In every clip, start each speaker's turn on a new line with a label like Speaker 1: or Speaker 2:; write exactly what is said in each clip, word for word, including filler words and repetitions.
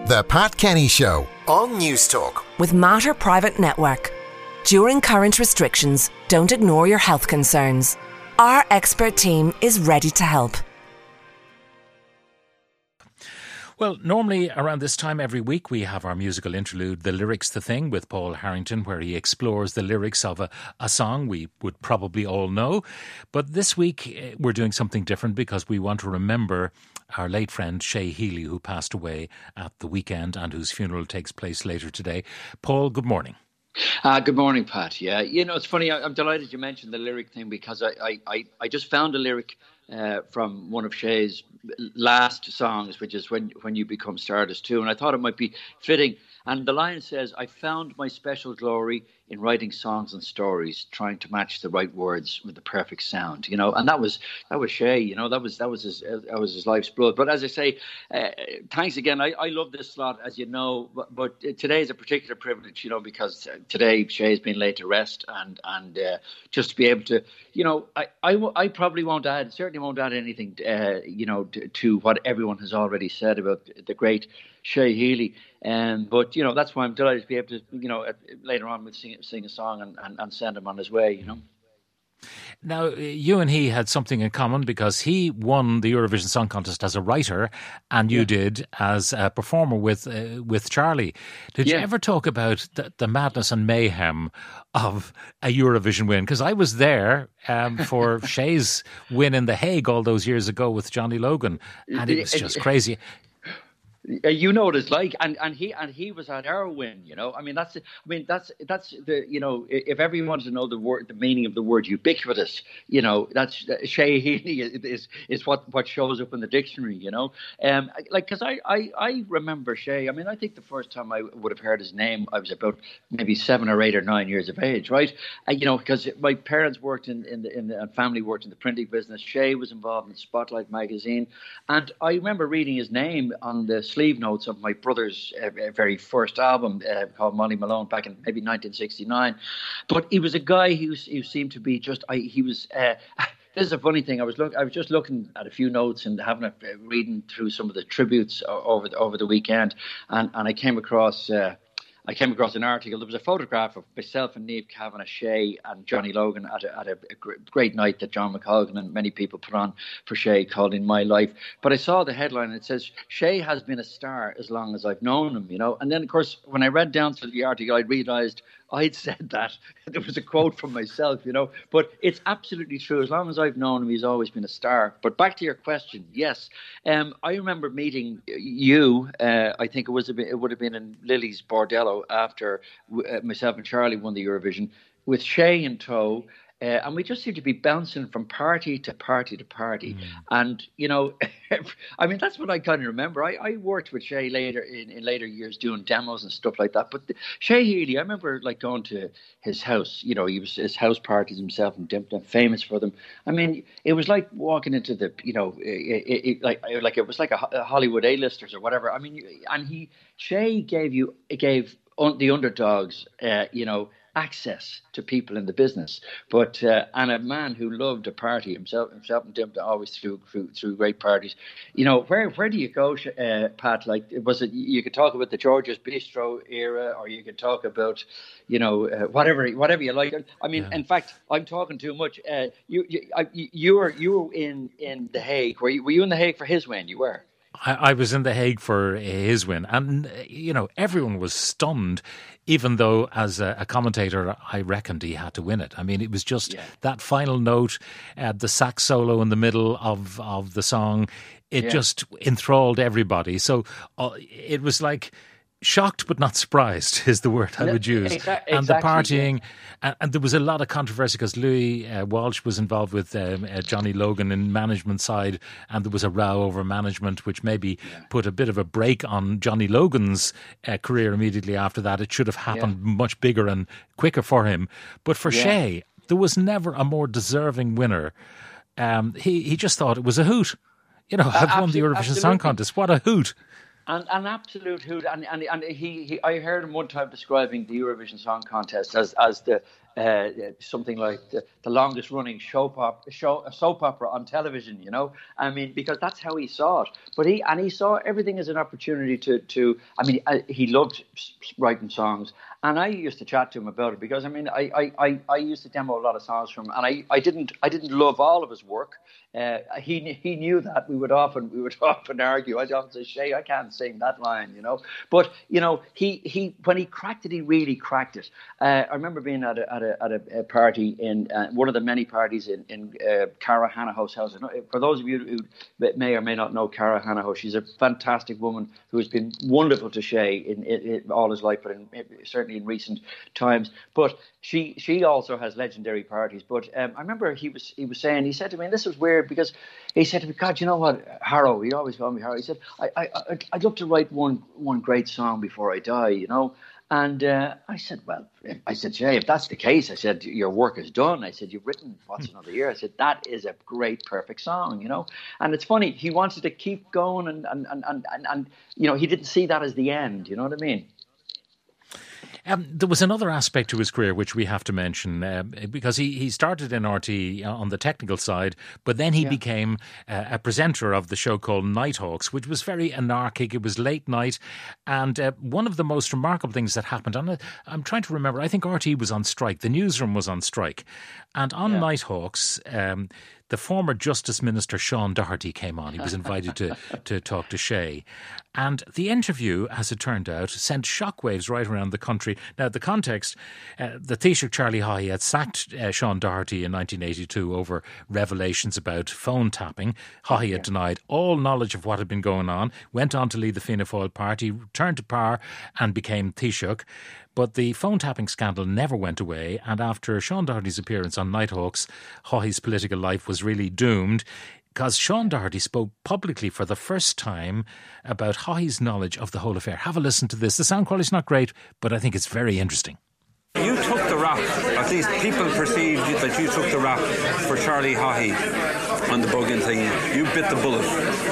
Speaker 1: The Pat Kenny Show on News Talk.
Speaker 2: With Mater Private Network. During current restrictions, don't ignore your health concerns. Our expert team is ready to help.
Speaker 3: Well, normally around this time every week we have our musical interlude, The Lyrics The Thing, with Paul Harrington, where he explores the lyrics of a, a song we would probably all know. But this week we're doing something different because we want to remember our late friend Shay Healy, who passed away at the weekend and whose funeral takes place later today. Paul, good morning.
Speaker 4: Uh, good morning, Pat. Yeah, you know, it's funny. I, I'm delighted you mentioned the lyric thing because I, I, I, I just found a lyric uh, from one of Shay's last songs, which is When When You Become Stardust Too. And I thought it might be fitting. And the line says, I found my special glory in writing songs and stories, trying to match the right words with the perfect sound, you know, and that was that was Shay, you know, that was that was his that was his life's blood. But as I say, uh, thanks again. I, I love this slot, as you know, but, but today is a particular privilege, you know, because today Shay's been laid to rest, and and uh, just to be able to, you know, I, I, I probably won't add, certainly won't add anything, uh, you know, to, to what everyone has already said about the great Shay Healy. Um, but, you know, that's why I'm delighted to be able to, you know, uh, later on we'll sing, sing a song and, and, and send him on his way, you know.
Speaker 3: Now, you and he had something in common because he won the Eurovision Song Contest as a writer and you yeah. did as a performer with uh, with Charlie. Did yeah. you ever talk about the, the madness and mayhem of a Eurovision win? Because I was there um, for Shay's win in The Hague all those years ago with Johnny Logan, and it was just crazy.
Speaker 4: You know what it's like, and and he and he was at our win. You know, I mean that's I mean that's that's the you know if everyone wants to know the word, the meaning of the word ubiquitous, you know, that's Shay Healy is is what what shows up in the dictionary. You know, um, like because I, I I remember Shay. I mean, I think the first time I would have heard his name, I was about maybe seven or eight or nine years of age, right? And, you know, because my parents worked in in the in the and family worked in the printing business. Shay was involved in Spotlight magazine, and I remember reading his name on the sleeve notes of my brother's uh, very first album uh, called Molly Malone back in maybe nineteen sixty-nine. But he was a guy who, who seemed to be just, I, he was, uh, this is a funny thing. I was look, I was just looking at a few notes and having a, uh, reading through some of the tributes over the, over the weekend. And, and I came across, uh, I came across an article. There was a photograph of myself and Niamh Kavanagh, Shay and Johnny Logan at a, at a, a great night that John McColgan and many people put on for Shay called In My Life. But I saw the headline and it says, Shay has been a star as long as I've known him, you know. And then, of course, when I read down through the article, I realised I'd said that. There was a quote from myself, you know. But it's absolutely true. As long as I've known him, he's always been a star. But back to your question, yes. Um, I remember meeting you, uh, I think it was a bit, it would have been in Lily's Bordello after uh, myself and Charlie won the Eurovision, with Shay in tow. Uh, and we just seem to be bouncing from party to party to party. Mm. And, you know, I mean, that's what I kind of remember. I, I worked with Shay later in, in later years doing demos and stuff like that. But the, Shay Healy, I remember like going to his house. You know, he was his house parties himself and Dimpton, famous for them. I mean, it was like walking into the, you know, it, it, it, like like it was like a, a Hollywood A-listers or whatever. I mean, and he, Shay gave you, gave un, the underdogs, uh, you know, access to people in the business, but uh, and a man who loved a party himself, himself and Dimpton always threw, through through great parties. You know, where where do you go, uh, Pat? Like, was it you could talk about the George's Bistro era, or you could talk about, you know, uh, whatever whatever you like. I mean, yeah. In fact, I'm talking too much. Uh, you you I, you were you were in in The Hague. Were you were you in The Hague for his win? You were.
Speaker 3: I, I was in The Hague for his win, and you know everyone was stunned. Even though, as a, a commentator, I reckoned he had to win it. I mean, it was just yeah. that final note, uh, the sax solo in the middle of, of the song. It yeah. just enthralled everybody. So uh, it was like shocked but not surprised is the word I would use.
Speaker 4: Exactly,
Speaker 3: and the partying, yeah. and, and there was a lot of controversy because Louis uh, Walsh was involved with um, uh, Johnny Logan in management side, and there was a row over management, which maybe yeah. put a bit of a break on Johnny Logan's uh, career immediately after that. It should have happened yeah. much bigger and quicker for him. But for yeah. Shay, there was never a more deserving winner. Um, he, he just thought it was a hoot. You know, uh, I've won the Eurovision absolutely. Song Contest. What a hoot.
Speaker 4: And an absolute hoot, and and and he, he I heard him one time describing the Eurovision Song Contest as as the uh, something like the, the longest running show pop, show, soap opera on television, you know. I mean, because that's how he saw it. But he and he saw everything as an opportunity to, to I mean, I, he loved writing songs. And I used to chat to him about it because, I mean, I, I, I used to demo a lot of songs from him, and I, I didn't I didn't love all of his work. Uh, he he knew that. We would often we would often argue. I'd often say, Shay, I can't sing that line, you know. But you know, he, he when he cracked it, he really cracked it. Uh, I remember being at a at a, at a party in uh, one of the many parties in in uh, Cara Hanaho's house. For those of you who may or may not know Cara Hanaho, she's a fantastic woman who has been wonderful to Shay in, in, in all his life, but in, certainly in recent times. But she she also has legendary parties. But um, I remember he was he was saying, he said to me, and this was weird because he said to me, God, you know what, Harrow, he always called me Harrow. He said, I, I, I'd, I'd love to write one one great song before I die, you know. And uh, I said, well, I said, Jay, if that's the case, I said, your work is done. I said, you've written What's Another Year? I said, that is a great, perfect song, you know. And it's funny, he wanted to keep going and, and, and, and, and, and you know, he didn't see that as the end, you know what I mean?
Speaker 3: Um, there was another aspect to his career which we have to mention uh, because he, he started in R T on the technical side, but then he yeah. became uh, a presenter of the show called Nighthawks, which was very anarchic. It was late night, and uh, one of the most remarkable things that happened, and I'm trying to remember, I think R T was on strike, the newsroom was on strike, and on yeah. Nighthawks, um, the former Justice Minister Sean Doherty came on. He was invited to, to talk to Shay. And the interview, as it turned out, sent shockwaves right around the country. Now, the context, uh, the Taoiseach Charlie Haughey had sacked uh, Sean Doherty in nineteen eighty-two over revelations about phone tapping. Haughey had denied all knowledge of what had been going on, went on to lead the Fianna Fáil party, returned to power and became Taoiseach. But the phone tapping scandal never went away, and after Sean Doherty's appearance on Nighthawks, Haughey's political life was really doomed, because Sean Doherty spoke publicly for the first time about Haughey's knowledge of the whole affair. Have a listen to this. The sound quality's not great, but I think it's very interesting.
Speaker 5: You took the rap, at least people perceived that you took the rap for Charlie Haughey on the Bogan thing. You bit the bullet,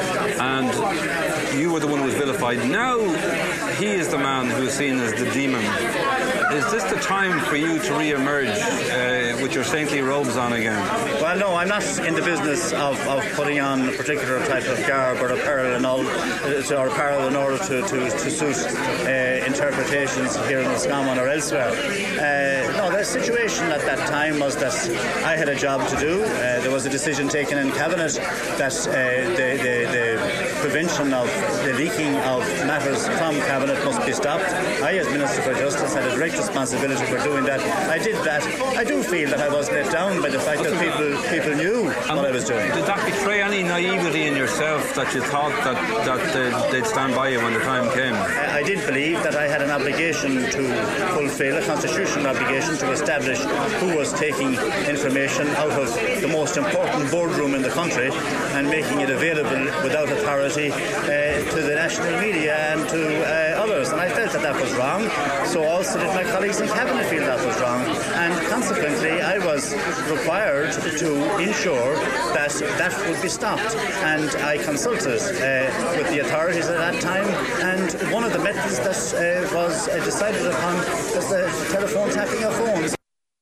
Speaker 5: and you were the one who was vilified. Now he is the man who is seen as the demon. Is this the time for you to re-emerge uh, with your saintly robes on again?
Speaker 6: Well, no, I'm not in the business of, of putting on a particular type of garb or apparel and all, or apparel in order to, to, to suit uh, interpretations here in Roscommon or elsewhere. Uh, no, the situation at that time was that I had a job to do. Uh, there was a decision taken in Cabinet that uh, the, the, the prevention of the leaking of matters from Cabinet must be stopped. I, as Minister for Justice, had a great responsibility for doing that. I did that. I do feel that I was let down by the fact that people people knew and what I was doing.
Speaker 5: Did that betray any naivety in yourself that you thought that, that they'd, they'd stand by you when the time came?
Speaker 6: I, I did believe that I had an obligation to fulfil, a constitutional obligation to establish who was taking information out of the most important boardroom in the country and making it available without authority uh, to the national media and to uh, others. And I felt that that was wrong. So also did my colleagues in Cabinet feel that was wrong. And consequently, I was required to ensure that that would be stopped. And I consulted uh, with the authorities at that time. And one of the methods that uh, was uh, decided upon was the telephone tapping of phones.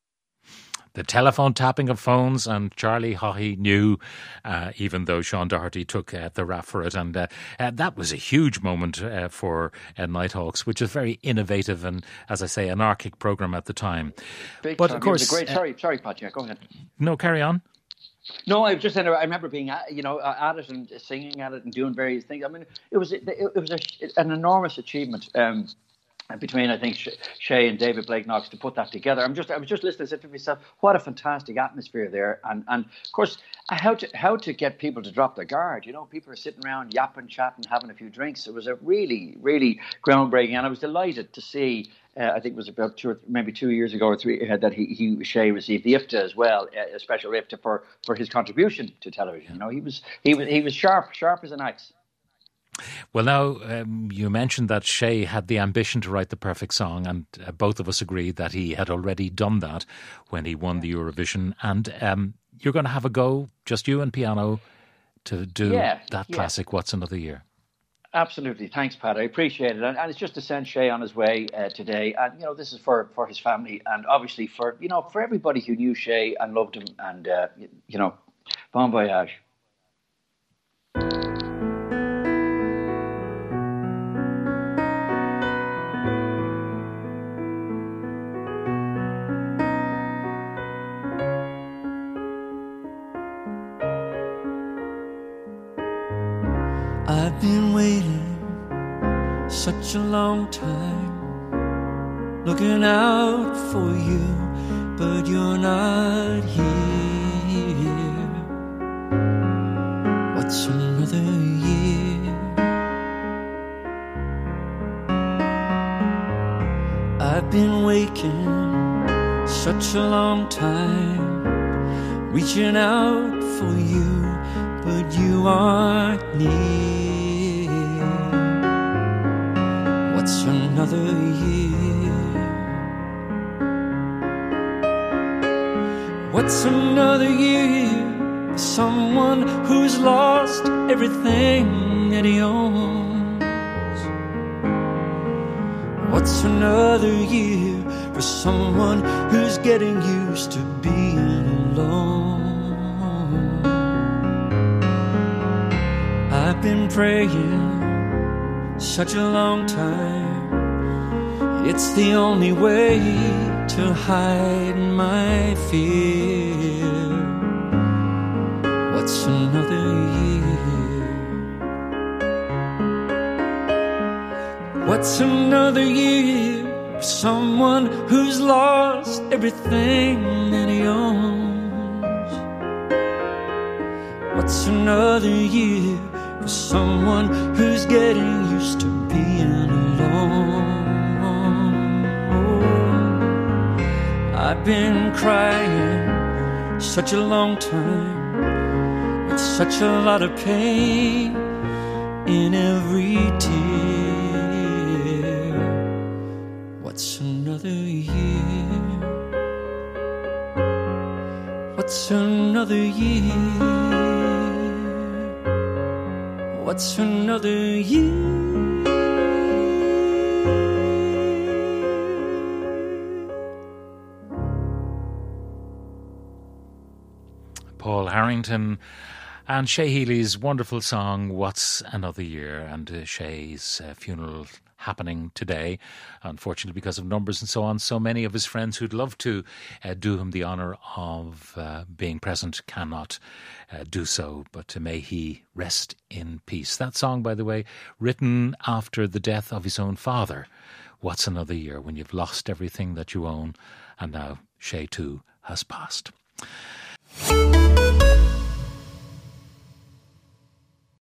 Speaker 3: The telephone tapping of phones, and Charlie Haughey knew, uh, even though Sean Doherty took uh, the rap for it. And uh, uh, that was a huge moment uh, for uh, Nighthawks, which was very innovative and, as I say, anarchic programme at the time.
Speaker 4: Big
Speaker 3: but
Speaker 4: time.
Speaker 3: of course,
Speaker 4: It was a great,
Speaker 3: uh,
Speaker 4: sorry, sorry, Pat, yeah, go ahead.
Speaker 3: No, carry on.
Speaker 4: No, I was just saying, I remember being, at, you know, at it and singing at it and doing various things. I mean, it was it, it was a, an enormous achievement. Um, between, I think, Shay and David Blake Knox to put that together. I'm just, I was just listening, I said to myself, what a fantastic atmosphere there. And, and of course, how to how to get people to drop their guard. You know, people are sitting around yapping, chatting, having a few drinks. It was a really, really groundbreaking. And I was delighted to see, uh, I think it was about two or maybe two years ago or three, uh, that he, he Shay received the I F T A as well, uh, a special I F T A for, for his contribution to television. You know, he was, he was, he was sharp, sharp as an axe.
Speaker 3: Well, now, um, you mentioned that Shay had the ambition to write the perfect song, and uh, both of us agreed that he had already done that when he won the Eurovision. And um, you're going to have a go, just you and piano, to do
Speaker 4: yeah,
Speaker 3: that
Speaker 4: yeah.
Speaker 3: classic, What's Another Year?
Speaker 4: Absolutely. Thanks, Pat. I appreciate it. And, and it's just to send Shay on his way uh, today. And, you know, this is for, for his family and obviously for, you know, for everybody who knew Shay and loved him. And, uh, you know, bon voyage.
Speaker 7: I've been waiting such a long time, looking out for you, but you're not here. What's another year? I've been waking such a long time, reaching out for you, but you aren't near. What's another year? What's another year for someone who's lost everything that he owns? What's another year for someone who's getting used to being alone? I've been praying such a long time, it's the only way to hide my fear. What's another year? What's another year for someone who's lost everything that he owns? What's another year for someone who's getting used to being alone? Oh, I've been crying such a long time, with such a lot of pain in every tear. What's another year? What's another year? What's another year?
Speaker 3: Paul Harrington and Shay Healy's wonderful song, What's Another Year? And uh, Shay's uh, funeral happening today. Unfortunately, because of numbers and so on, so many of his friends who'd love to uh, do him the honour of uh, being present cannot uh, do so. But uh, may he rest in peace. That song, by the way, written after the death of his own father. What's another year when you've lost everything that you own? And now Shay too has passed.